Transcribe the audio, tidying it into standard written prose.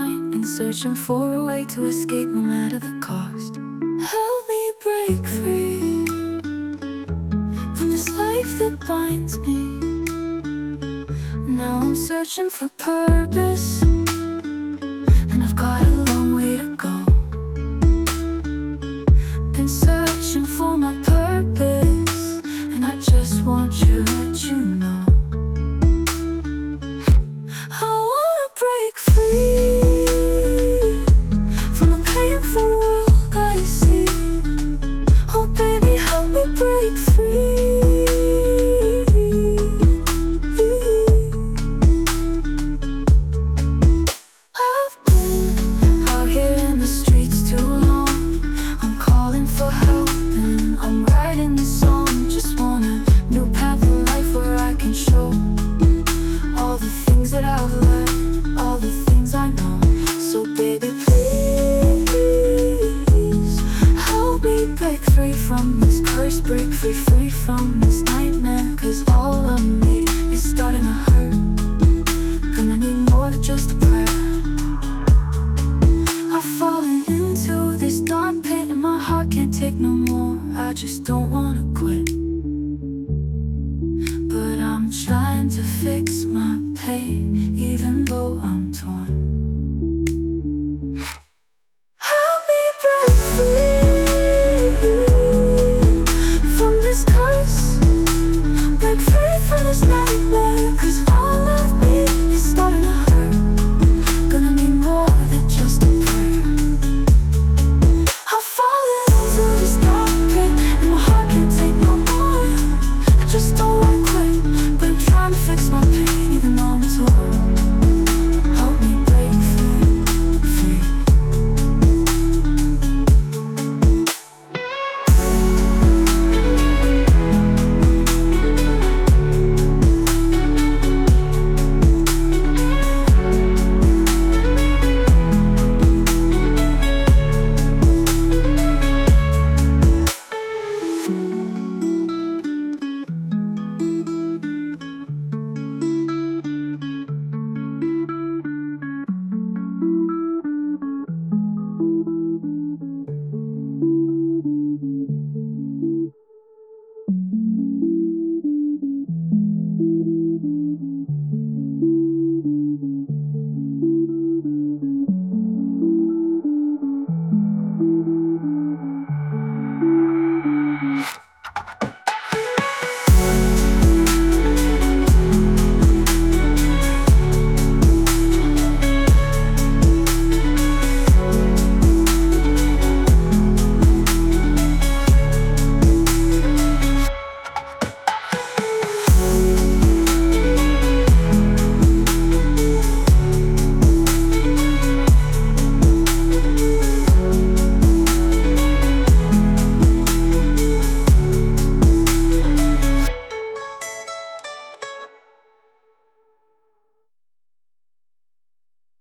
mind and searching for a way to escape no matter the cost. Help me break free from this life that binds me. Now I'm searching for purpose, and I've got a long way to go. Been searching for my purpose, and I just want to let you know I wanna break free from the painful world I see. Oh baby, help me break free. I've been out here in the streets too long. I'm calling for help and I'm writing this song. Just want a new path of life where I can show all the things that I've learned, all the things I know. So baby, please help me break free from this curse, break free from this nightmare. Cause all of me is starting to hurt. Gonna need more than just a prayer. I've fallen into this dark pit and my heart can't take no more. I just don't want